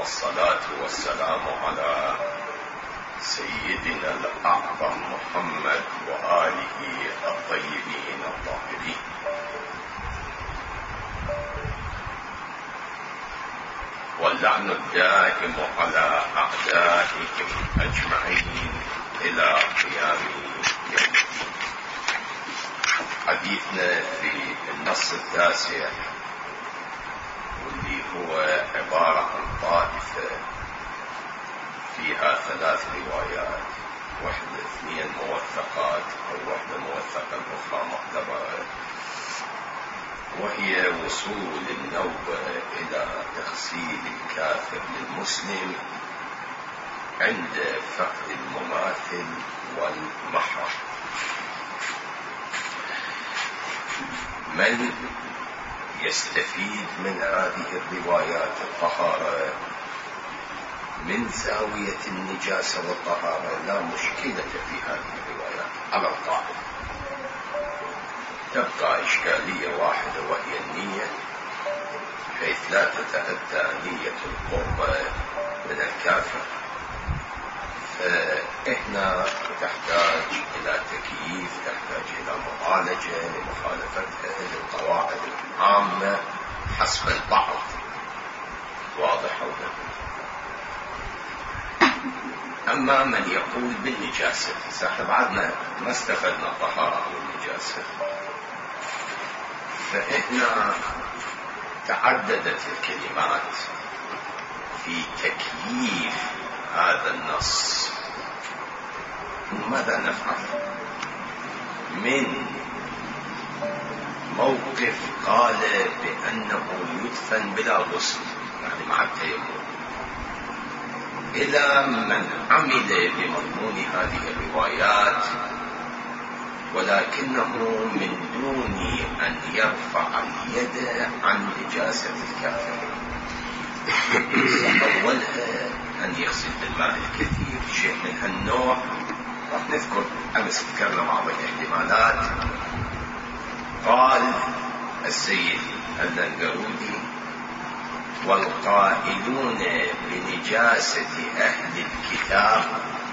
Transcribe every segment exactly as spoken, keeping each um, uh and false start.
والصلاة والسلام على سيدنا الأعظم محمد وآله الطيبين الطاهرين. واللعن الدائم على أعدائهم أجمعين إلى قيام يوم الدين. حديثنا في النص التاسع واللي هو عبارة عن طائفة فيها ثلاث روايات، واحدة اثنين موثقات أو واحدة موثقة الأخرى معتبرة، وهي وصول النوبة إلى تغسيل الكافر للمسلم عند فقد المماثل والمحرم. من يستفيد من هذه الروايات الطهارة من زاوية النجاسة والطهارة لا مشكلة في هذه الروايات على القاعدة. تبقى إشكالية واحدة وهي النية، حيث لا تتأتى نية القربة من الكافر، فإحنا تحتاج إلى تكييف، تحتاج إلى معالجة لمخالفتها للقواعد العامة حسب البعض. واضح ولا؟ أما من يقول بالنجاسة، احنا بعدنا ما استفدنا الطهارة والنجاسة، فإحنا تعددت الكلمات في تكييف هذا النص. ماذا نفعل؟ من موقف قال بأنه يدفن بلا غسل، يعني مع التيمم، إلى من عمل بمضمون هذه الروايات ولكنه من دون أن يرفع اليد عن نجاسة الكافر. أولها أن يغسل بالماء الكثير، شيء من هالنوع. راح نذكر أمس ذكرنا بعض الاحتمالات. قال السيد اللنقرودي: والقائلون بنجاسة أهل الكتاب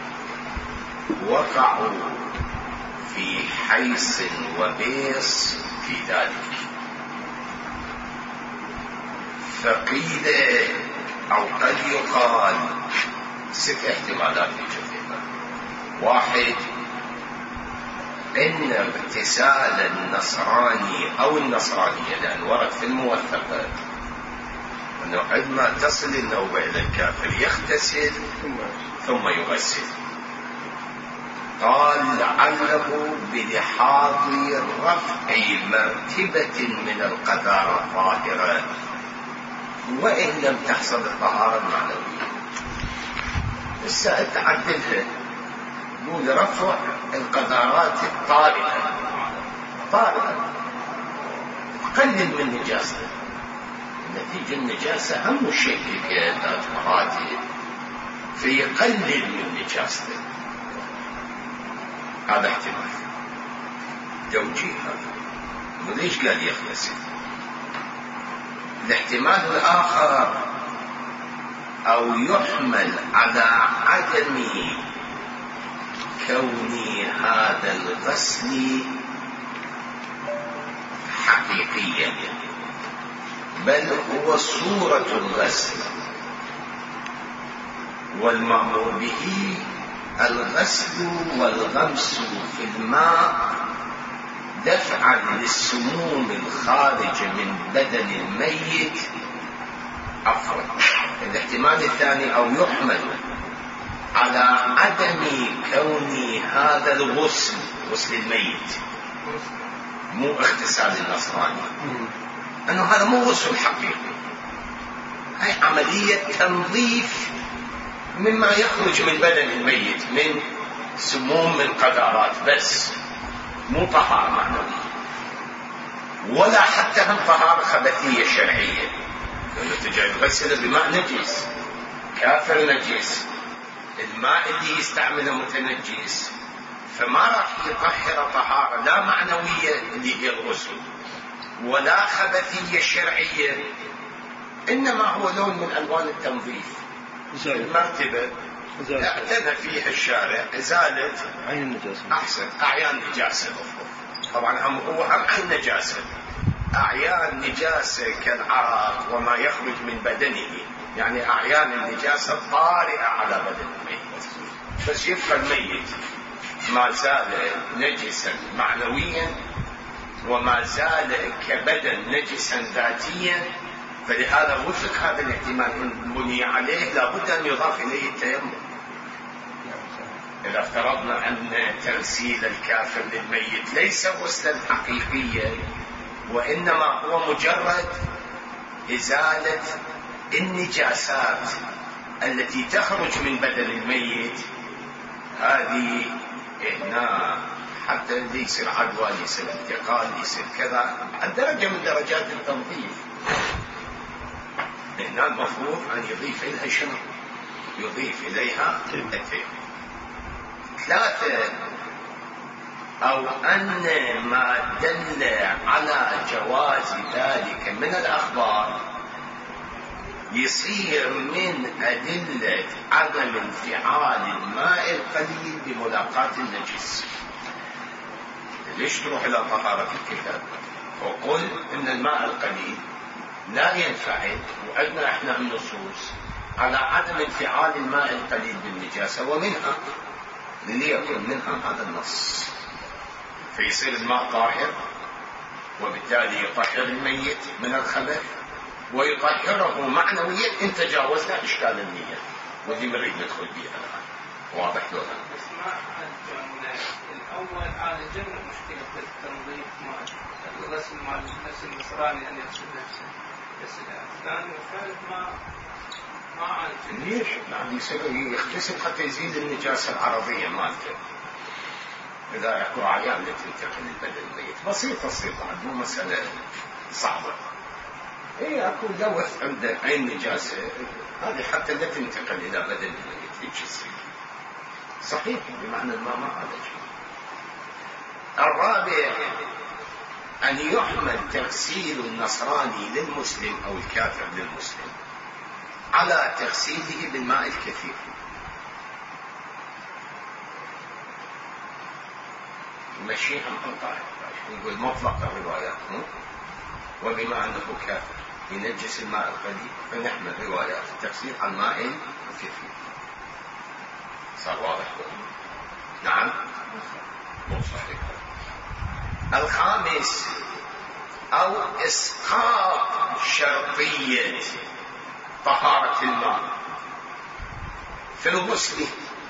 وقعوا في حيص وبيص في ذلك. فقيل أو قد يقال ست احتمالات جديدة. واحد، إن اغتسال النصراني أو النصرانية، لأن ورد في الموثقات أنه عندما تصل النوبة إلى الكافر يغتسل ثم يغسل. قال لعله بلحاظ رفع مرتبة من القذارة الطاهرة وإن لم تحصل الطهارة المعنوية. السائل تعدلها، يقول رفع القذارات الطارئة طارئة، قلل من نجاسة. نتيجة النجاسة أهم شيء في كيادات مراتب، فيقلل من نجاسته. هذا احتمال توجيه. هذا وليش قال يغتسل؟ الاحتمال الآخر أو يحمل على عدم كون هذا الغسل حقيقيا، بل هو صورة الغسل، والمأمور به الغسل والغمس في الماء دفعا للسموم الخارجة من بدن الميت. عفوا، الاحتمال الثاني أو يحمل على عدم كون هذا الغسل غسل الميت، مو اغتسال النصراني، أنه هذا مو غسل حقيقي، هاي عملية تنظيف مما يخرج من بدن الميت من سموم من قذارات، بس مو طهارة معنوية ولا حتى هم طهارة خبثية شرعية، لأنه تجي تغسل بماء نجس، كافر نجس، الماء اللي يستعمله متنجس، فما راح يطهر طهارة لا معنوية اللي هي الغسل ولا خبثية شرعية إنما هو لون من ألوان التنظيف. المرتبة اعتنى فيها الشارع إزالة عين النجاسة، أحسن أعيان نجاسة. طبعا هم هو هم عين نجاسة، أعيان نجاسة كالعرق وما يخرج من بدنه، يعني أعيان النجاسة طارئة على بدن الميت، بس يبقى الميت ما زال نجسا معنويا وما زال كبدن نجسا ذاتيا. فلهذا وفق هذا الاحتمال إن بني عليه لابد أن يضاف إليه التيمم. إذا افترضنا أن تغسيل الكافر للميت ليس غسلا حقيقيا وإنما هو مجرد إزالة النجاسات التي تخرج من بدن الميت، هذه هنا حتى يصير عدوى، يصير انتقال، يصير كذا، الدرجة من درجات التنظيف. هنا المفروض أن يضيف إليها شنو؟ يضيف إليها التيمم. ثلاثة، أو أن ما دل على جواز ذلك من الأخبار يصير من أدلة عدم انفعال الماء القليل بملاقاة النجس. ليش تروح إلى طهارة الكتاب وقل إن الماء القليل لا ينفعل، وعندنا إحنا النصوص على عدم انفعال الماء القليل بالنجاسة، ومنها ليكن منها هذا النص، فيصير الماء طاهر وبالتالي يطهر الميت من الخبث ويطهره معنويا إن تجاوزنا إشكال النية، ودي نريد ندخل بها الآن. واضح له؟ بس ما الأول على جنب مشكلة التنظيف مع الغسل مع النفس النصراني أن يغسل نفسه، بس الثاني والثالث ما ما عاد. ليش؟ يعني يصير يغتسل حتى يزيل النجاسة العرضية مالته. إذا يكون عيان لتنتقل البدن الميت بسيطة بسيطة، مو مسألة صعبة. إيه أكون لوث عنده عين نجاسة هذه حتى لا تنتقل إلى بدن الميت في جسمه. صحيح، بمعنى الماء ما عالج. الرابع أن يحمل تغسيل النصراني للمسلم أو الكافر للمسلم على تغسيله بالماء الكثير. نمشيها مقطع، نقول مطلق الروايات، وبما أنه كافر ينجس الماء القليل فنحمل روايات التغسيل عن ماء الكثير. صار واضح؟ نعم، مو صحيح. الخامس أو إسقاط شرطية طهارة الماء في الغسل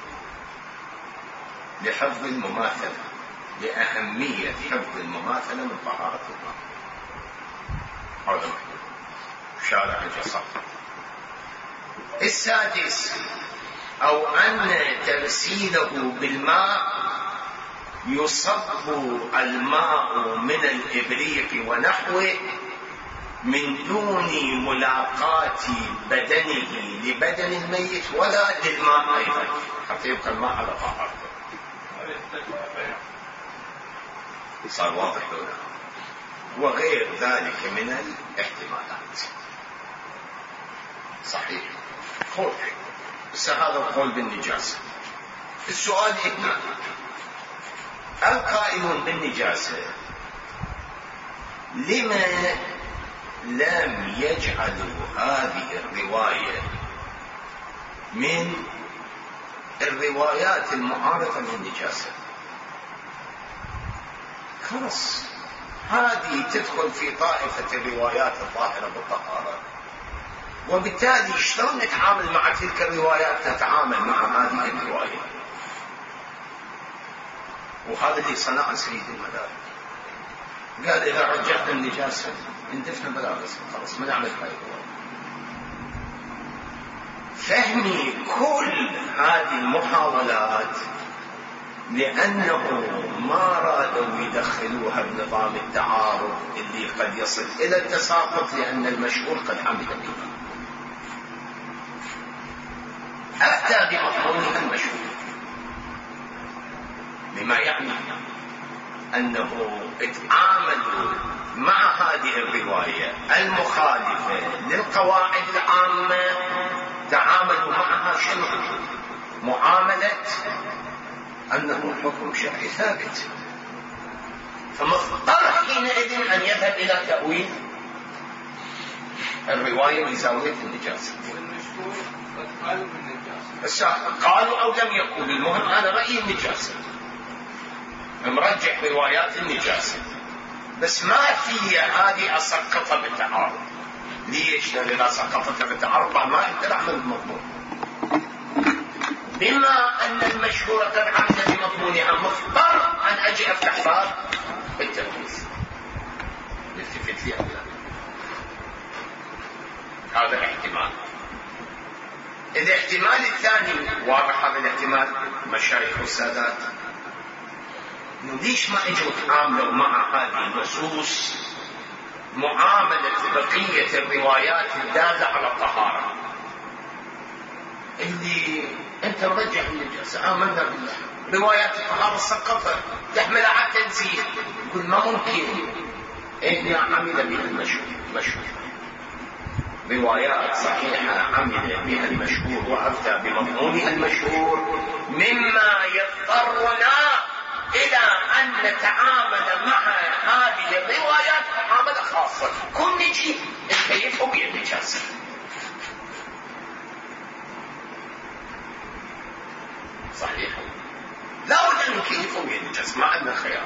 لحفظ المماثلة، لأهمية حفظ المماثلة من طهارة الماء. هذا محدود شارع الجسد. السادس أو أن تغسيله بالماء يصب الماء من الإبريق ونحوه من دون ملاقاة بدنه لبدن الميت ولا للماء أيضا، حتى يبقى الماء على طهارته. صار واضح هنا؟ وغير ذلك من الاحتمالات. صحيح. قول بس هذا القول بالنجاسة. السؤال هنا، القائلون بالنجاسة لما لم يجعلوا هذه الرواية من الروايات المعارضة للنجاسة؟ خلاص هذه تدخل في طائفة الروايات الظاهرة بالطهارة، وبالتالي شلون نتعامل مع تلك الروايات؟ نتعامل مع هذه الرواية. وهذا اللي صنع سيد المذاهب، قال إذا رجعنا النجاسة ندفن ملابس خلاص ما نعمل هاي الرواية. فهمي كل هذه المحاولات لأنه ما رادوا يدخلوها بنظام التعارض اللي قد يصل إلى التساقط، لأن المشهور قد عمل به. أتى بمفهومها المشهور بما يعني أنه اتعاملوا مع هذه الرواية المخالفة للقواعد العامة تعاملوا معها شنو؟ معاملة أنه حكم شرعي ثابت، فمضطر حينئذ أن يذهب إلى تأويل الرواية بزاوية النجاسة. قالوا أو لم يقولوا، المهم أنا رأيي النجاسة، مرجح روايات النجاسة، بس ما في هذه أسقطها بالتعارض. ليش؟ لأن إذا سقطت بالتعارض ما يقدر أعمل المضمون، بما أن المشهور قد عمل بمضمونها، مضطر أن أجي أفتح باب التلميذ يلتفت لي أولا. هذا الاحتمال. الاحتمال الثاني واضح، هذا الاحتمال مشايخ والسادات ليش ما اجوا تعاملوا مع هذه النصوص معاملة بقية الروايات الدالة على الطهارة، اللي انت مرجح النجاسة آمنا بالله، روايات الطهارة السقطة تحمل على التنزيل، يقول ما ممكن إني عمل بها المشهور، مشهور روايات صحيحة عمل بها المشهور وأفتى بمضمونها المشهور، مما يضطرنا إلى أن نتعامل مع هذه الروايات معاملة خاصة، كل نجي نكيفه بالنجاسة. صحيح، لا بد أن نكيفه بالنجاسة، ما عندنا خيار.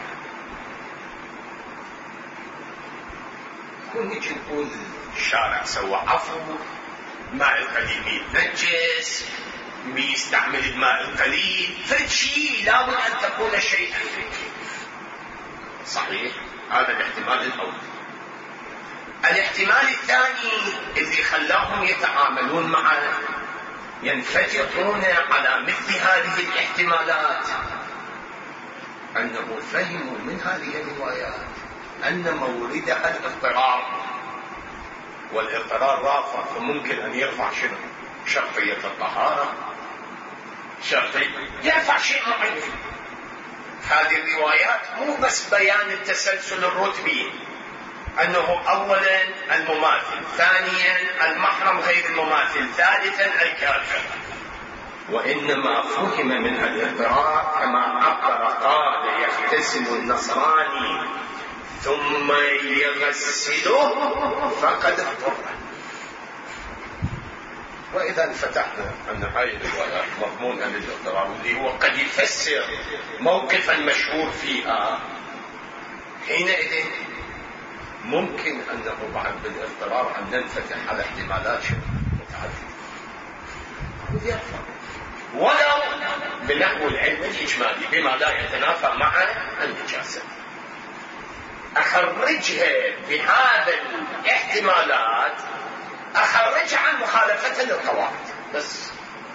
كل نجي نقول الشارع سوى عفو، ماء القليل يتنجس، بيستعمل الماء القليل، فشيء لابد أن تكون شيئا. صحيح، هذا الاحتمال الأول. الاحتمال الثاني اللي خلاهم يتعاملون معنا، ينفتحون على مثل هذه الاحتمالات، أنه فهموا من هذه الروايات أن موردها الاضطرار، والاضطرار رافع، فممكن أن يرفع شنو؟ شرطية الطهارة، شرطية يرفع شيء معين. هذه الروايات مو بس بيان التسلسل الرتبي، أنه أولا المماثل، ثانيا المحرم غير المماثل، ثالثا الكافر، وإنما فهم منها الاضطرار كما عبر قال يغتسل النصراني ثم يغسله فقد اضطر. وإذا فتحنا أن هذه الروايات مضمونة للاضطرار، اللي هو قد يفسر موقفا مشهور فيها، حينئذ ممكن أنه بعد بالاضطرار أن ننفتح على احتمالات متعددة، ولو بنحو العلم الإجمالي بما لا يتنافى مع النجاسة، أخرجها بهذا الاحتمالات، أخرجها عن مخالفة للقواعد بس.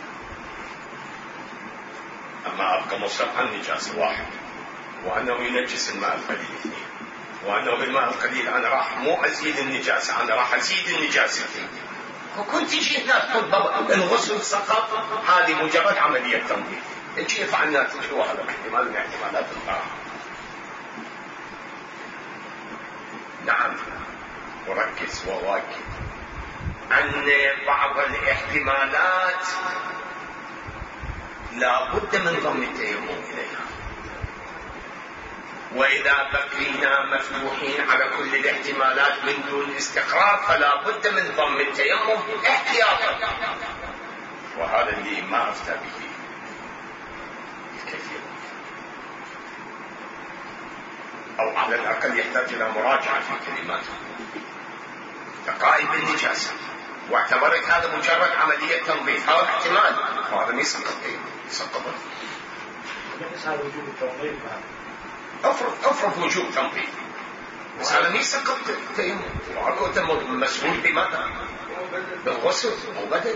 أما أبقى مصر عن النجاسة واحد، وأنه ينجس الماء القليل اثنين، وأنه بالماء القليل أنا راح مو أزيد النجاسة، أنا راح أزيد النجاسة. وكنت تجي هناك تقول الغسل سقط، هذه مجرد عملية تنظيف، تجي فعلنا تجوا هذا احتمال من احتمالات القاعدة. نعم، وركز وواكد أن بعض الاحتمالات لا بد من ضم التيمم إليها، وإذا بقينا مفتوحين على كل الاحتمالات من دون استقرار فلا بد من ضم التيمم احتياطا، وهذا اللي ما أفتى به الكثير، أو على الأقل يحتاج إلى مراجعة في كلماته. فقائل بالنجاسة واعتبرت هذا مجرد عملية تنظيف، هذا احتمال، وهذا ما يسقط يسقطه. بس هذا وجوب التنظيف، افرض افرض وجوب تنظيف، بس هذا ما يسقط التيمم، وأنت مسؤول بماذا؟ بالغسل أو بدل.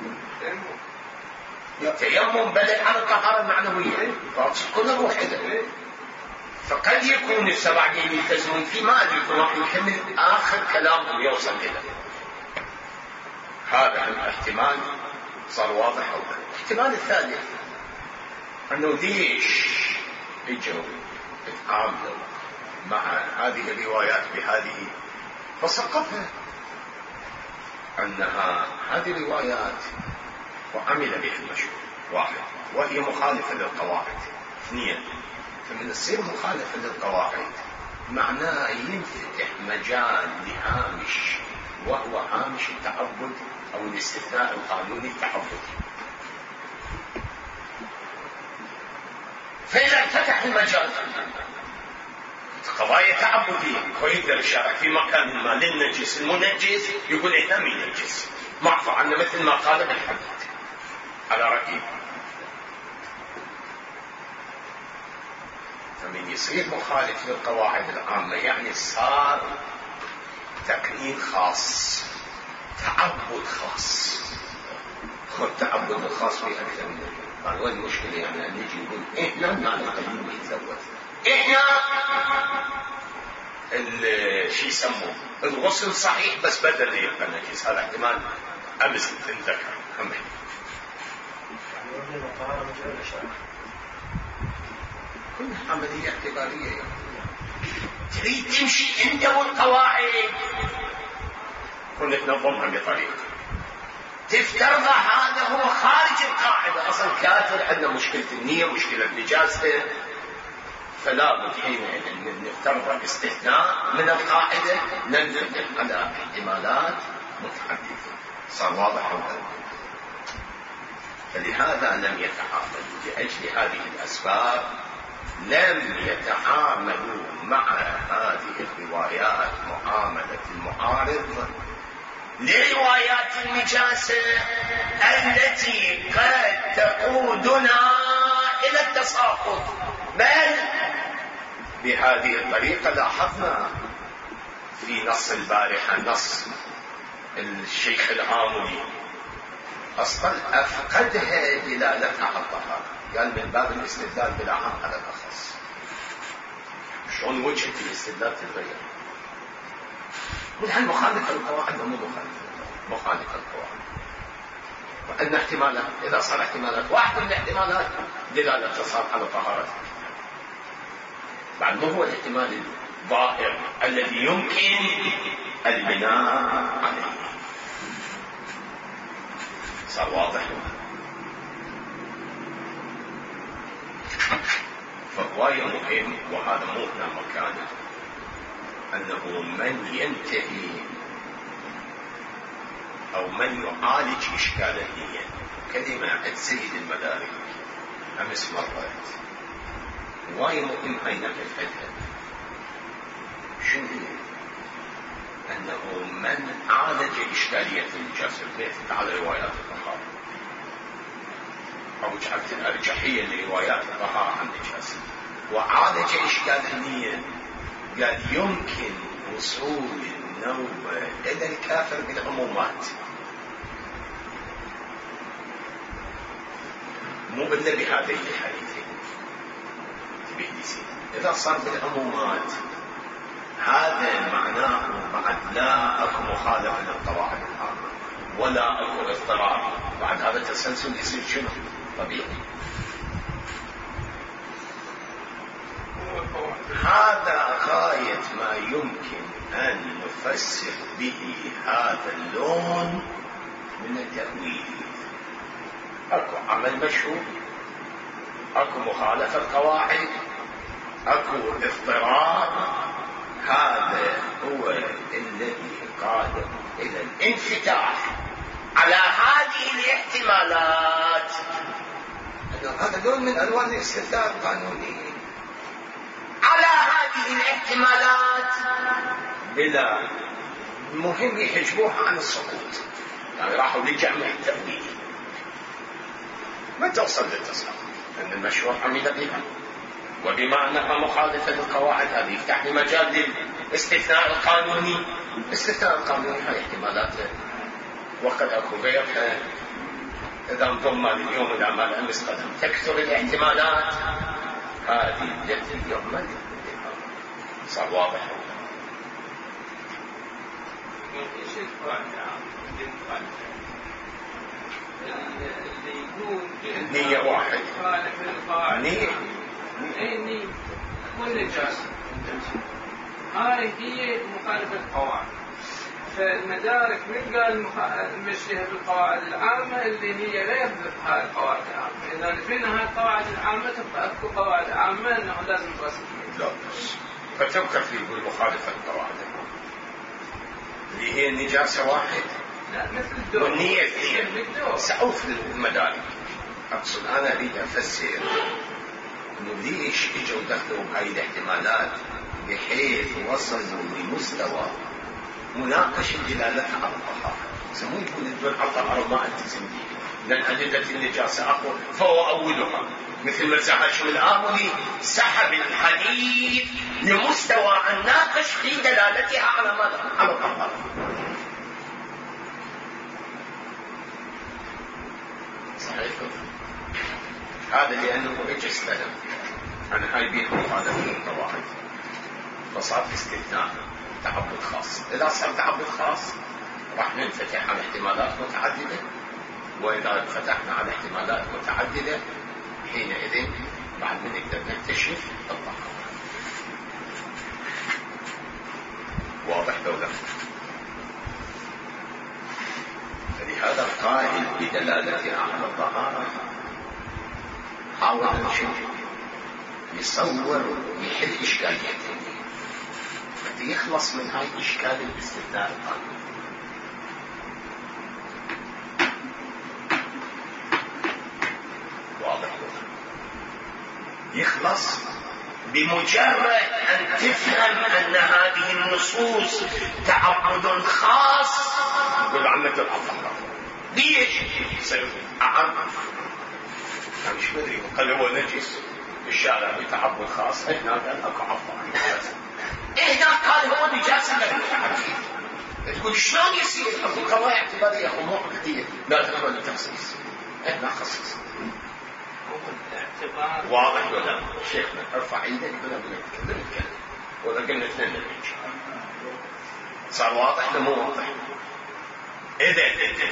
التيمم بدل على الطهارة المعنوية، كلها واحدة. فقد يكون السبعين يلتزمون في ما أدري راح يكمل آخر كلامهم يوصل إلى هذا الاحتمال، صار واضح أولا. الاحتمال الثالث أنه ليش اجوا يتعاملوا مع هذه الروايات بهذه فسقطها أنها هذه الروايات وعمل بها المشهور واحد، وهي مخالفة للقواعد. اثنين، فمن تصير مخالفة للقواعد معناه ينفتح مجال لهامش، وهو هامش التعبد أو الاستثناء القانوني التعبدي. فإذا انفتح المجال قضايا تعبدية ويقدر الشارع في مكان ما للنجس المنجس يقول إحنا ينجس، معفى عنه مثل ما قال بالحديث على رأيي. فمن يصير مخالف للقواعد العامة يعني صار تقنين خاص، تعبد خاص. خذ تعبد الخاص في أكثر من ذلك. قال وين المشكلة يعني أن يجي يقول إحنا ما نقدم يتزوج، إحنا شي يسموه الغسل صحيح بس بدل يبقى نجس، هذا احتمال أمس تنذكر. كمل. كلها عملية اعتبارية يعني. تريد تمشي انت والقواعد كنا تنظمها بطريقة تفترضها، هذا هو خارج القاعدة. أصلا كافر عندنا مشكلة النية، مشكلة نجاسته، فلا بد حينئذ نفترض استثناء من القاعدة ننزل على احتمالات متحدثة. صار واضح هذا؟ فلهذا لم يتعاملوا لأجل هذه الأسباب، لم يتعاملوا مع هذه الروايات معاملة المعارض لروايات النجاسة التي قد تقودنا إلى التساقط. بل بهذه الطريقة لاحظنا في نص البارحة، نص الشيخ العاملي أصلا أفقدها دلالتها على الطهارة، قال من باب الاستدلال بالعام على الأخص. شلون وجهة الاستدلال تتغير؟ والحين مخالفة القواعد مو مخالفة، مخالفة القواعد. وأن احتمالات، إذا صار احتمالات واحدة من الاحتمالات دلالة صار على طهارته، بعد ما هو الاحتمال الظاهر الذي يمكن البناء عليه. صار واضح؟ فالغاية مهم، وهذا مو هنا مكانه، أنه من ينتهي أو من يعالج إشكال النية. كلمة عند سيد المدارك أمس مرات غاية مهم هاي نفذها. شنو أنه من عالج إشكالية النجاسة مثل على روايات الطهارة أو جعلت الأرجحية لروايات الطهارة عن النجاسة وعالج إشكال النية، قال يمكن وصول النوبة إلى الكافر بالعمومات، مو بدنا بهذين الحديثين. إذا صار بالعمومات هذا معناه بعد لا أكو مخالفة للقواعد العامة ولا أكو اضطراب، بعد هذا التسلسل يصير شنو؟ طبيعي. هذا غاية ما يمكن أن نفسر به هذا اللون من التأويل. أكو عمل مشهور، أكو مخالفة قواعد، أكو اضطراب، هذا هو الذي قاد إلى الانفتاح على هذه الاحتمالات. هذا لون من ألوان الاستدلال القانوني على هذه الاحتمالات بلا مهم يحجبوها عن السقوط، يعني راحوا لجمع التأويل ما توصل للتصرف، أن المشروع عمل بها، وبما أنها مخالفة للقواعد هذه يفتح لي مجال للاستثناء القانوني. الاستثناء القانوني هاي احتمالاته وقد أكو غيرها. إذا انضمنا لليوم إلى ما الأمس قدم تكثر الاحتمالات، هذه التي يعمل بها. صار واضح؟ اللي يقول النية واحد، نية والنجاسة. هاي هي مخالفة القواعد. فالمدارك من قال مشيها بالقواعد العامة اللي هي لا يضبط هاي القواعد العامة. إذا نفينا هاي القواعد العامة تبقى أكو قواعد عامة أنه لازم تغسل. لا فتوقف في يقول مخالفة القواعد اللي هي النجاسة واحد. لا مثل الدور. والنية اثنين. سأوف المدارك. أقصد أنا أريد أفسر إنه ليش إجوا دخلوا بهاي الاحتمالات بحيث وصلوا لمستوى مناقشة دلالتها على الطهارة. سموه يقول الدول على الطهارة ما ألتزم به لأن أدلة النجاسة أقوى فهو أولها. مثل ما زعج الآمري سحب الحديث لمستوى الناقش في دلالتها على ماذا؟ على الطهارة. صحيح. هذا لأنه إجا استلم عن هاي بيت مخالفة القواعد فصار استثناء تعبد خاص. إذا صار تعبد خاص راح ننفتح على احتمالات متعددة، وإذا فتحنا على احتمالات متعددة حينئذ بعد ما نقدر نكتشف الطهارة. واضح دولة؟ فلهذا القائل بدلالتها على الطهارة حاول أن يصور يحل إشكاليته حتى يخلص من هاي إشكال الاستثناء القانوني. واضح؟ يخلص بمجرد أن تفهم أن هذه النصوص تعبد خاص. يقول عمك الأطهار ليش؟ يصير أعرف أنا مش مدري قال هو نجس الشارع بتعبد خاص. هنا قال أكو عفو عن نجاسة. إيه قال هو نجاسة غير متعدد. تقول شلون يصير؟ أقول قضايا اعتبارية أمور كثير لا تقبل التخصيص. إحنا خصص. واضح ولا شيخنا ارفع ايدك بلا بلا نتكلم نتكلم ولا قلنا اثنين نمشي. صار واضح ولا مو واضح؟ إذا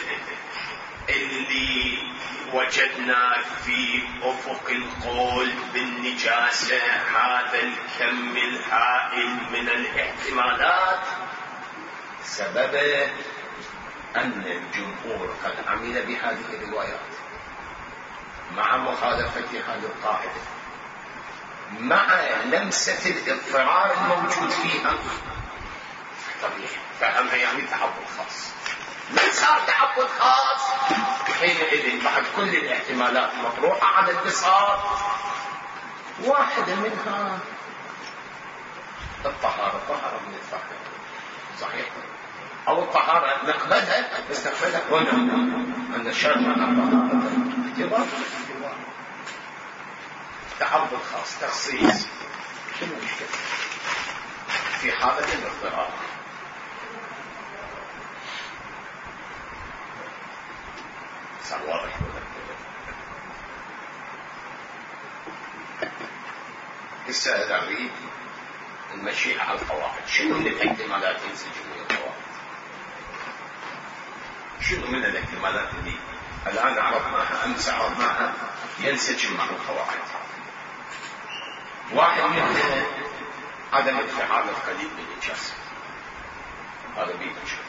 اللي وجدنا في أفق القول بالنجاسة هذا الكم الهائل من الاحتمالات سبب أن الجمهور قد عمل بهذه الروايات مع مخالفتها للقاعدة مع لمسة الاضطرار الموجود فيها. طبيعي فهمها يعني تعبد خاص. من صار تعبد خاص حينئذ بعد كل الاحتمالات مطروحة على البساط واحدة منها الطهارة. الطهارة من الفقر صحيح أو الطهارة نقبلها نستقبلها هنا أن الشرع الطهارة اعتبار تعبد خاص تخصيص. شنو المشكلة في حالة الاضطرار؟ صار واضح السائل أريد المشيئة على القواعد. شنو من الاحتمالات ينسجم من القواعد؟ شنو من الاحتمالات اللي الآن عرفناها أمس عرفناها ينسجم مع القواعد؟ واحد منها عدم انفعال القليل بالنجاسة. هذا بيتشف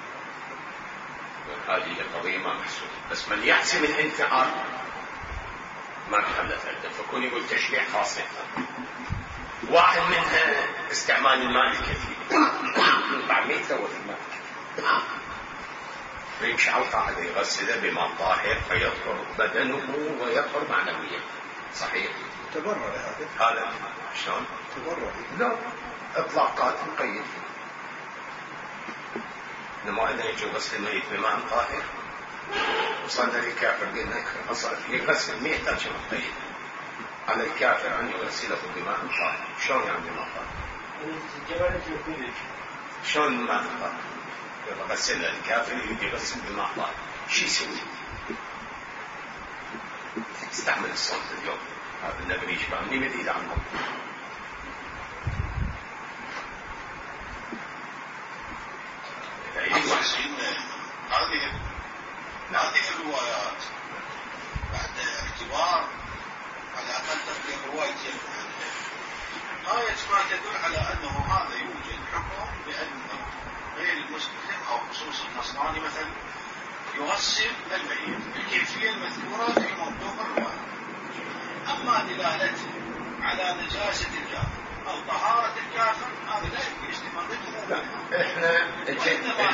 هذه القضية ما محسوبة. بس من يحسم الانفعال ما انحلت عنده فكون يقول تشريع خاص. واحد منها استعمال الماء الكثير بعد ما يتلوث الماء فيمشي على القاعدة يغسله بماء طاهر فيطهر بدنه ويطهر معنويا. صحيح تبرر هذا هذا شلون تبرر؟ لا اطلاقات مقيد. لما أنا يجي غسل الميت بماء طاهر وصلنا للكافر قلنا يغسل ما يحتاج مقيد على الكافر أن يغسله بماء طاهر. شلون يعني بماء طاهر؟ شلون بماء طاهر؟ يغسل الكافر يجي يغسل بماء طاهر شو يسوي؟ استعمل الصوت اليوم هذا النبي يشبه مني بديد عنه. هذه هذه الروايات بعد اعتبار على اقل تقريب روايتين هاي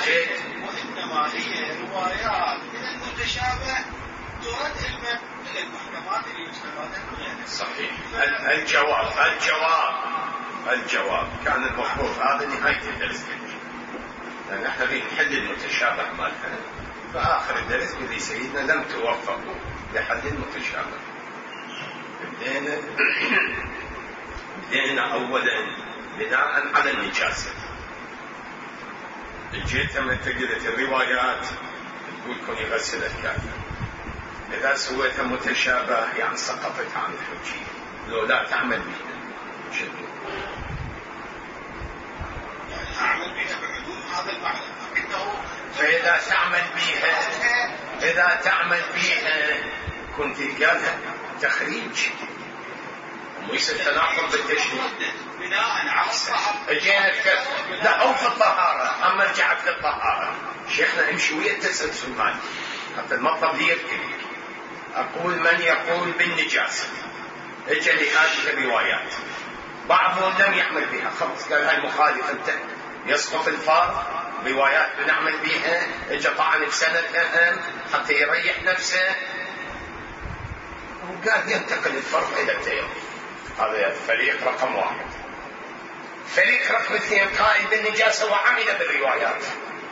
جيد. وإنما هي روايات من المتشابه ترد علما للمحكمات اللي يستفاد منها. صحيح. الجواب الجواب الجواب كان المفروض هذا نهاية الدرس، لأن احنا بنحل المتشابه مالنا، فآخر الدرس بذي سيدنا لم توفقوا لحل المتشابه. بدينا بدينا أولا بناء على النجاسة. جيت لما تقلت الروايات تقول كن يغسل الكافر، إذا سويتها متشابه يعني سقطت عن الحجية، لو لا تعمل بها شدوا يعني أعمل بها بحدود هذا المعنى. لكنه فإذا تعمل بها إذا تعمل بها كنت تلقاها تخريج ويصير تناقض بالتشريع. بناء على الصحة اجينا لا او في الطهارة. اما رجعت في الطهارة شيخنا امشي ويا التسلسل مالي حتى المطلب لي الكبير. اقول من يقول بالنجاسة اجى لهذه الروايات، بعضهم لم يعمل بها خلص قال هاي مخالفة يسقط الفرض، روايات بنعمل بها، اجى طعن بسندها حتى يريح نفسه وقال ينتقل الفرض الى التيمم. هذا فريق رقم واحد. فريق رقم اثنين قائل بالنجاسة وعمل بالروايات.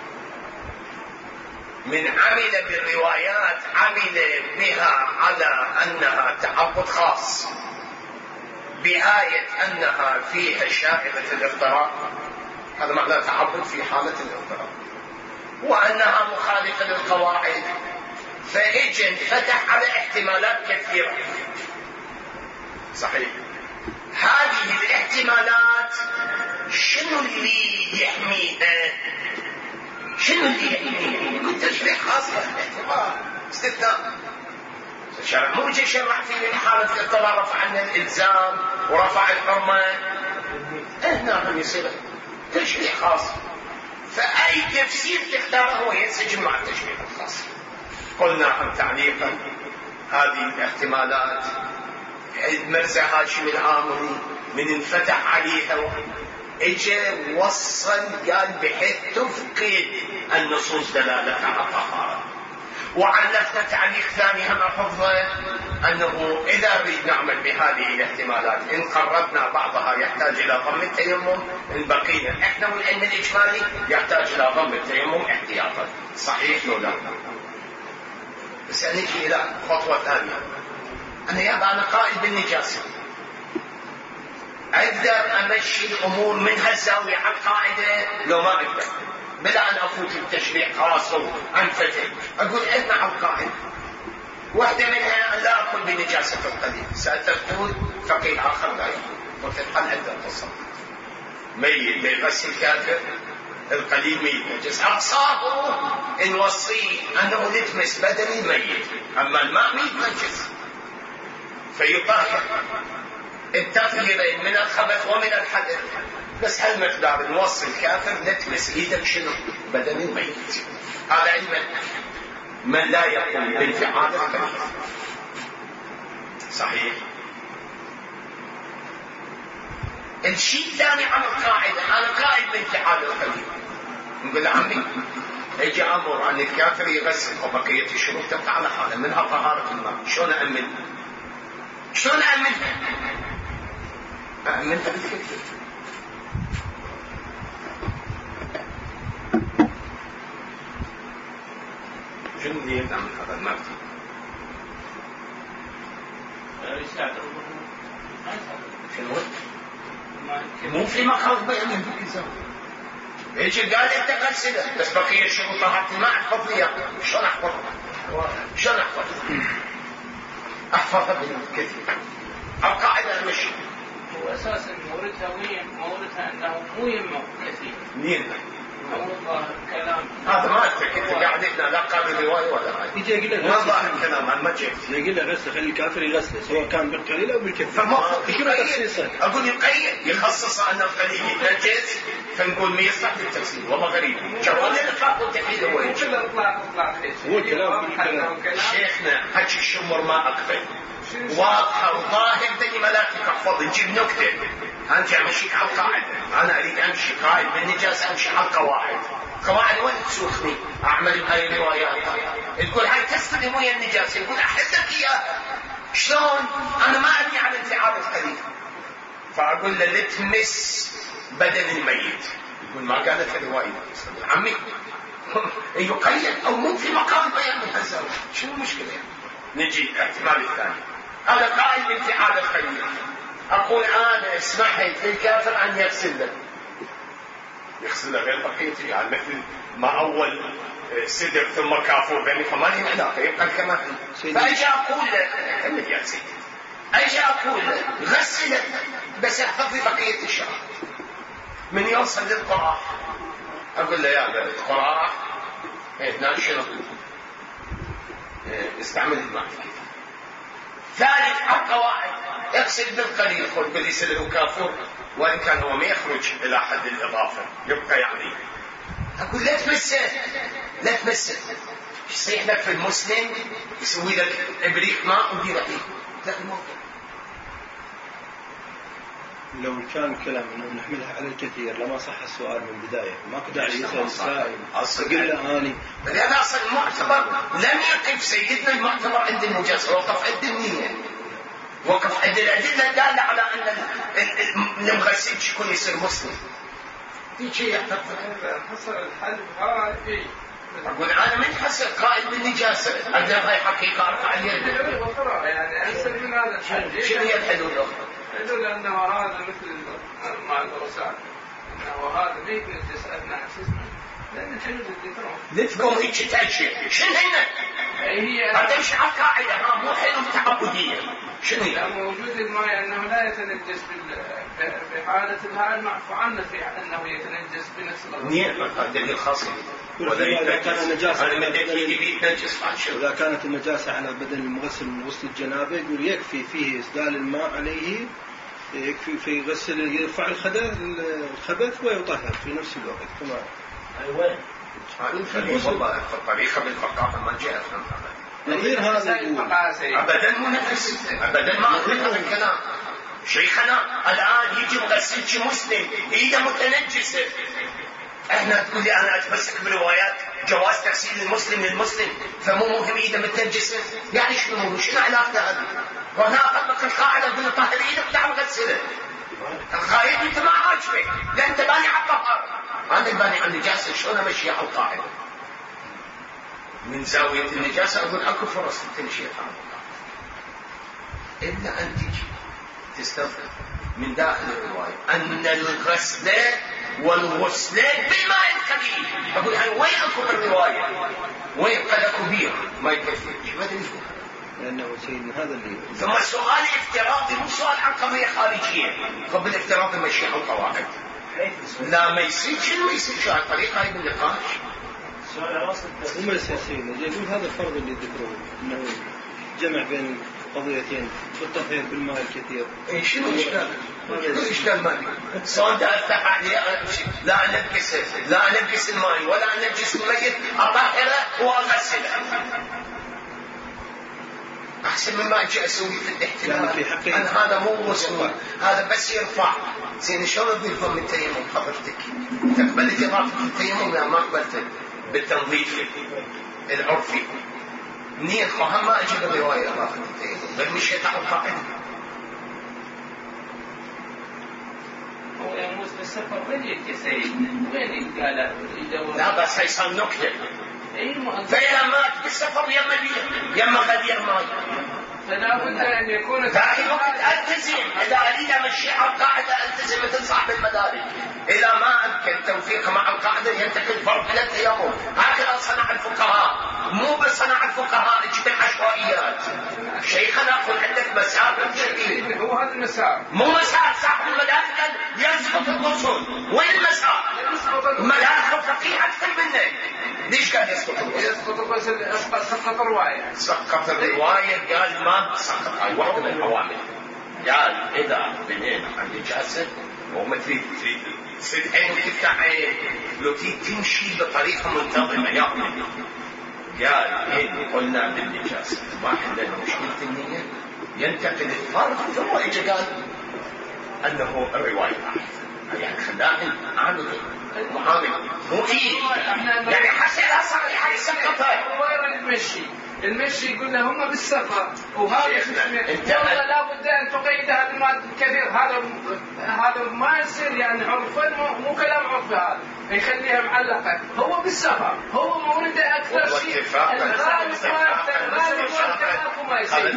من عمل بالروايات عمل بها على أنها تعبد خاص بآية أنها فيها شائبة الاضطراب، هذا معنى تعبد في حالة الاضطراب، وأنها مخالفة للقواعد، فإجن فتح على احتمالات كثيرة. صحيح. هذه الاحتمالات شنو اللي يحميها؟ شنو اللي يحميها؟ كنت تشريح خاص بالاحتمال استثناء. الشرع مو جاي شرع في حالة الاضطرار رفع عنا الإلزام ورفع الحرمة، هنا هم يصير تشريح خاص، فأي تفسير تختاره هو ينسجم مع التشريح الخاص. قلنا عن تعليقا هذه الاحتمالات المرزا هاشم العامري من انفتح عليها اجى وصل قال بحيث تفقد النصوص دلالة على الطهارة. وعلقنا تعليق ثاني هم حفظه انه اذا نريد نعمل بهذه الاحتمالات ان قربنا بعضها يحتاج الى ضم التيمم، ان بقينا احنا والعلم الاجمالي يحتاج الى ضم التيمم احتياطا. صحيح لو لا؟ بس نجي الى خطوة ثانية. أنا يابا أنا قائل بالنجاسة، أقدر أمشي الأمور من هالزاوية على القاعدة لو ما أقدر، بلا أن أفوت التشريع خاص وأنفتح، أقول عندنا على القاعدة. واحدة منها أن لا أقول بالنجاسة القليل، سأتقول فقيه آخر لا يقول، وتتحل عند القصة. ميت بيغسل كافر القليل ميت نجس، أقصاه إن وصيه أنه نتمس بدني ميت، أما الماء ميت نجس فيطهر التطهيرين من الخبث ومن الحدث. بس هالمقدار نوصي الكافر نتمس ايدك شنو؟ بدن الميت. هذا علم من لا يقوم بانفعال القليل. صحيح. الشيء الثاني عن القاعدة، أنا قائد بانفعال القليل، نقول عمي يجي امر ان الكافر يغسل وبقية الشروط تبقى على حالة منها طهارة الماء، شلون أأمن؟ شلون أأمنها؟ أأمنها بالكثير. شنو اللي يمنع من هذا الماء؟ شنو؟ مو في مخرج بيأمن بالإنسان. يجي قال انت غسله بس بقية الشروط طهارة الماء احفظ لي شلون احفظها؟ شلون احفظها؟ احفظها بالكثير. القاعدة المشي هو اساسا موردها وين؟ موردها انه مو يمه كثير. مين؟ موضوع الكلام هذا ما اتفق انت قاعد لنا لا قابل رواية ولا هاي. يجي يقول لك ما ظاهر الكلام انا ما جيت. يقول لك غسل خلي الكافر يغسل سواء كان بالقليل او بالكثير. فما شنو تخصيصه؟ اقول يقيد يخصص ان القليل يتنجس فنقول ما يصلح للتغسيل. والله غريب. جواب الاطلاق والتحديد هو كل اطلاق اطلاق هو الكلام كل كلام. شيخنا حكي الشمر ما اقبل واضحة وظاهر دني ملاك تحفظ نجيب نكتة. أرجع أمشيك على القاعدة، أنا أريد أمشي قائد بالنجاسة أمشي على القواعد. قواعد وين تسوقني؟ أعمل بهاي الروايات تقول هاي تستلم ويا النجاسة، يقول أحدك إياها شلون؟ أنا ما أبني على انتعاب القليل. فأقول له لا تمس بدن الميت. يقول ما قالت الرواية عمي يقيد أو مو في مقام بيان من هالزاوية، شو المشكلة؟ نجي الاحتمال الثاني، هذا قائل بانتعاب القليل. أقول أنا اسمح للكافر أن يغسل له، يغسل له غير بقيته، يعني مثل ما أول سدر ثم كافور بيني فما لهم علاقة، يبقى كما فأجي أقول له كمل يا سيدي، أجي أقول له غسله بس احفظ لي بقية الشهر. من يوصل للقراء أقول له يا بلد قراء هنا شنو استعمل الماء. ثالث القواعد يغسل بالقليل، خذ باليسر وكافور وإن كان هو ما يخرج إلى حد الإضافة يبقى يعني. أقول لا تمسه لا تمسه، يصيح لك في المسلم يسوي لك إبريق ماء ودي رحيق. لا الموضوع لو كان كلام انه نحملها على الكثير لما صح السؤال من البدايه، ما كنت على يسال السائل اقول له اني هذا اصل المعتبر لم يقف سيدنا المعتبر عند النجاسه، وقف عند النيه، وقف عند الادله الداله على ان المغسل يكون يصير مسلم. يجي حصل الحل هاي. اقول انا من حسب قائل بالنجاسه عندنا هاي حقيقه ارفع اليد يعني احسن من هذا الحل. شنو هي الحلول الاخرى؟ يدل أنه هذا مثل مع الدراسات أنه هذا ما يمكن تسألنا حسسنا لأن الحلول الذكرى لتكم هيك تأشياء شنو هنا؟ هي هتمشي على القاعدة ها مو حلول تعبدية. شنو هي؟ موجود الماء أنه لا يتنجس بحالة الهاء المعفو عنه في أنه يتنجس بنفس الأرض. نعم هذا دليل خاص. إذا كان النجاسة على بدن إذا كانت النجاسة على بدن المغسل من غسل الجنابة يقول يكفي فيه إسدال الماء عليه، يكفي في غسل يرفع الخبث الخبث ويطهر في نفس الوقت. تمام. أيوة. هذا والله الطريقة بالفقاهة ما جاءت من هذا. غير هذا أبدا مو نفس أبدا ما أقول الكلام. شيخنا الآن يجي مغسل مسلم إذا متنجسة، احنا تقول لي انا اتمسك بروايات جواز تغسيل المسلم للمسلم فمو مهم اذا متنجسه، يعني شنو شنو علاقته هذه؟ وانا اطبق القاعده اقول طهر ايدك تعال غسله. القاعده انت ما عاجبك، لا انت باني على الطهاره، انا الباني على النجاسه شلون امشي على القاعده؟ من زاويه النجاسه اقول اكو فرص تمشي على القاعده الا ان تجي تستفهم من داخل الروايه ان الغسل والغسل بالماء القليل. أقول هاي وين أكو بالرواية؟ وين قد أكو بير ما يكفي؟ ما أدري لأنه سيدنا هذا اللي ثم السؤال افتراضي مو سؤال عن قضية خارجية. طب الافتراضي مشي على القواعد لا ما يصير. شنو ما يصير؟ شو الطريقة هاي بالنقاش؟ هم السياسيين يقول هذا الفرض اللي ذكروه انه جمع بين قضيتين بالتطهير بالماء الكثير. اي شنو الاشكال؟ شنو الاشكال مالي؟ سواء افتح عليه لا انقص لا انقص الماء ولا انقص الميت اطهره واغسله احسن مما اجي اسوي في الاحتمال. يعني هذا مو مسؤول، هذا بس يرفع. زين شلون اضيفه من التيمم حضرتك؟ تقبلت اضافه التيمم لا ما قبلت بالتنظيف العرفي. منين فهم ما اجي بالروايه اضافه التيمم بل مشيت على القاعده. هو يموت بالسفر وين يا سيدنا؟ وين قال يدور؟ لا بس هيصير نكته. فإذا مات بالسفر يما بيه يما غدير مات فلا بد أن يكون ذاك الوقت ألتزم. إذا أريد أمشي على القاعدة ألتزم مثل صاحب المدارج. إذا ما أمكن توفيق مع القاعدة ينتقل فرض إلى التيمم. هكذا صنع الفقهاء، مو بصنع الفقهاء اجتمع عشوائيات. شيخنا قل عندك مسار شديد. هو هذا المسار مو مسار صاحب المدارج قال يسقط الغسل. وين المسار؟ المدارج الفقيه أكثر منك. ليش قال يسقط الغسل؟ يسقط الغسل سقط الرواية. سقط الرواية قال ما سقط. هاي واحدة من العوامل. قال إذا بنينا عن نجاسة وما تريد تريد تسد عين وتفتح عين لو تريد تمشي بطريقة منتظمة يا ابني. قال إن قلنا بالنجاسة ما عندنا مشكلة النية ينتقل الفرد ثم اجى قال انه الروايه يعني خلاها عامل معامل مو يعني حسيها صحيحه يسقطها. وين المشي؟ المشي يقول له هم بالسفر وهذا والله لابد ان تقيد هذا المال كثير. هذا هذا ما يصير يعني عرفا مو كلام عرفي، هذا يخليها معلقه. هو بالسفر هو مورده اكثر شيء الغالب ما يصير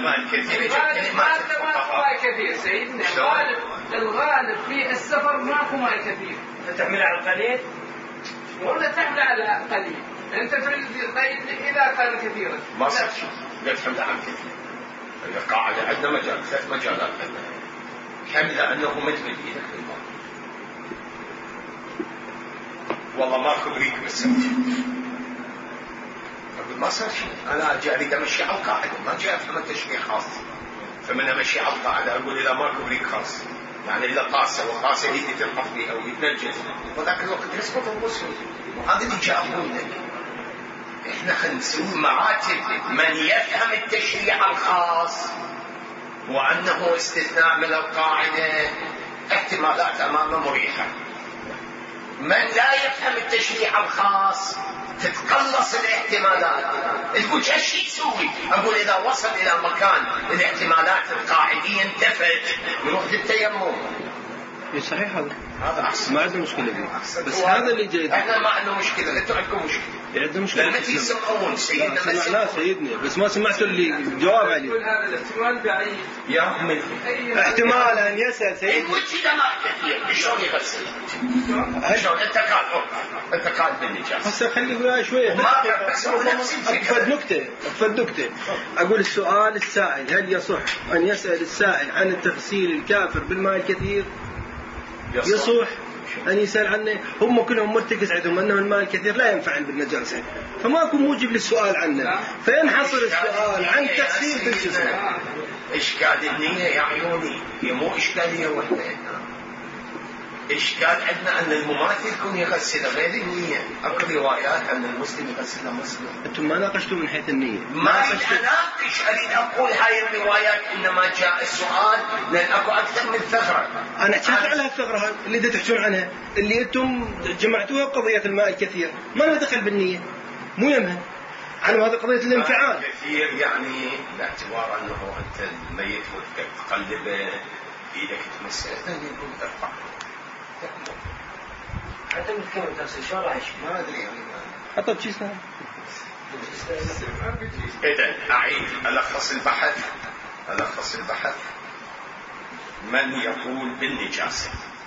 ما كثير سيدنا. الغالب الغالب في السفر ماكو مال كثير. تحمل على القليل ولا تحمل على القليل. انت تريد القيد اذا كان كثيرا ما صار شيء. لا تحمل على كثير. القاعده عندنا مجال ثلاث مجالات عندنا. حمل انه مد من ايدك الماء والله ماكو بريك بالسوي اقول ما صار شيء. انا اجي اريد امشي على القاعده ما جاء افهم تشريع خاص. فمن امشي على القاعده اقول اذا ماكو بريك خاص يعني اذا طاسه والطاسه يدي تلقف بها ويتنجز وذاك الوقت يسقط الغسل. وهذا اللي جابونا احنا خلينا نسوي مراتب. من يفهم التشريع الخاص وانه استثناء من القاعده احتمالات امامه مريحه. من لا يفهم التشريع الخاص تتقلص الاحتمالات. تقول ايش يسوي؟ اقول اذا وصل الى مكان الاحتمالات القاعديه انتفت يروح للتيمم. اي صحيح هذا هذا احسن. ما عندنا مشكله فيه. بس هذا اللي جاي احنا ما عندنا مشكله. انتم عندكم مشكله. عندنا مشكله لما تسمعون سيدنا سمعنا سيدنا بس ما سمعتوا اللي الجواب عليه. هذا الاحتمال بعيد يا عمي احتمال ان يسال سيدنا وجه ما كثير شلون يغسل؟ شلون انت قال انت قال بالنجاسه هسه خليه وياي شويه. افد نكته افد نكته اقول السؤال السائل هل يصح ان يسال السائل عن التغسيل الكافر بالماء الكثير؟ يصح أن يسأل عنه. هم كلهم مرتكز عندهم أنه الماء الكثير لا ينفعل بالنجاسة فماكو موجب للسؤال عنه فينحصر السؤال عن تغسيل بالجسم. إشكال النية يا عيوني هي مو إشكالية وحدة. إشكال عندنا أن المماثل يكون يغسل غير النية. أكو روايات أن المسلم يغسل مسلم. أنتم ما ناقشتوا من حيث النية. ما أريد أناقش أريد أقول هاي الروايات إنما جاء السؤال لأن أكو أكثر من ثغرة. أنا حكيت على الثغرة اللي دا تحكون عنها اللي أنتم جمعتوها بقضية الماء الكثير ما له دخل بالنية مو يمها. عنه هذا قضية الانفعال. كثير يعني باعتبار أنه أنت الميت وتقلبه إيدك تمسه يقول ارفع. حتى متكلم تغسل شو راح يشوف ما أدري يعني حتى بشيسنا. إذن أعيد ألخص البحث. ألخص البحث. من يقول بالنجاسة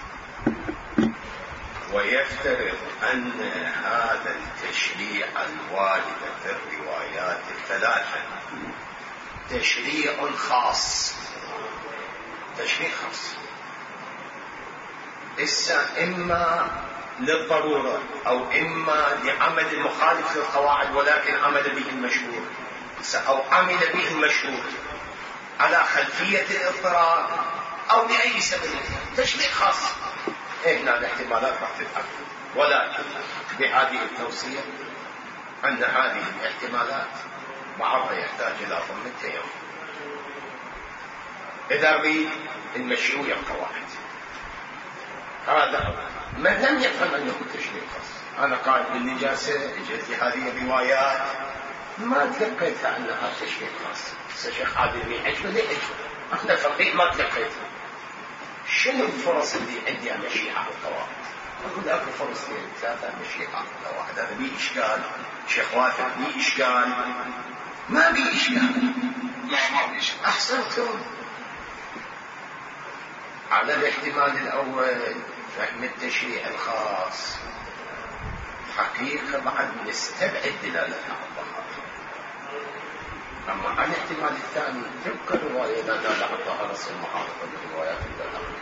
ويفترض أن هذا التشريع الوارد في الروايات الثلاثة تشريع خاص. تشريع خاص إسا إما للضرورة أو إما لعمل المخالف للقواعد ولكن عمل به المشهور أو عمل به المشهور على خلفية الاضطرار أو لأي سبب. تشريع خاص. هنا الاحتمالات راح تتأكد ولكن بهذه التوصية أن هذه الاحتمالات بعضها يحتاج إلى ضمن التيمم. إذا أريد المشروع القواعد هذا من لم يفهم أنه تشريع خاص. أنا قاعد بالنجاسة اجت لي هذه الروايات ما تلقيتها أنها تشريع خاص. الشيخ عادل يحجب لي حجب أنا فقيه ما تلقيتها. شنو الفرص اللي عندي أمشيها على القواعد؟ أقول أكو فرصتين ثلاثة أمشيها على القواعد. هذا بي إشكال. شيخ واثق بي إشكال ما بي إشكال. أحسنتم. على الاحتمال الأول فهم التشريع الخاص حقيقة بعد نستبعد دلالتها على الظهر. أما على الاحتمال الثاني تبقى الرواية لا دال على الظهر أصل محافظة بالروايات الدالة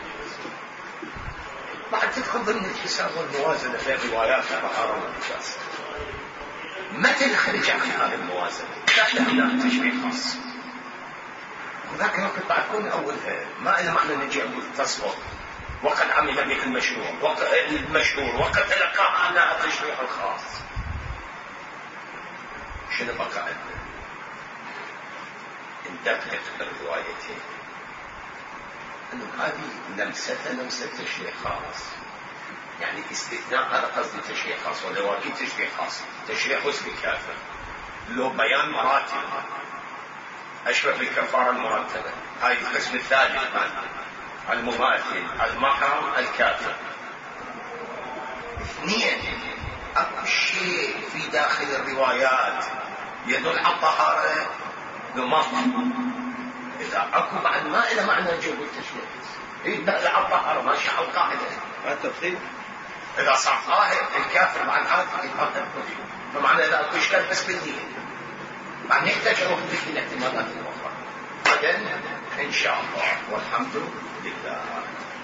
بعد تدخل ضمن الحساب والموازنة في الروايات الطهارة والنجاسة. متى نخرج عن هذه الموازنة؟ لا لا تشريع خاص. وذاك الوقت بعد كون أولها ما إلا معنى نجي أقول تسقط وقد عمل به المشروع وقد المشهور وقد تلقى أنها التشريع الخاص. شنو بقى عندنا؟ ندقق الروايتين أنه هذه لمسة لمسة تشريع خاص، يعني استثناء هذا قصد تشريع خاص، ولو أكيد تشريع خاص تشريع حسب الكافر له بيان مراتب أشبه بالكفارة المرتبة. هاي القسم الثالث المماثل المحرم الكافر. اثنين، أكو شيء في داخل الروايات يدل على الطهارة بمصر، إذا أكو بعد ما إلى معنى وجوب التشريع يدل على الطهارة ماشي على القاعدة التفصيل. إذا صار طاهر الكافر بعد عاد يطهر، فمعنى إذا أكو إشكال بس بالدين بعد يحتاج أروح في الاحتمالات الأخرى. بعدين إن شاء الله والحمد لله.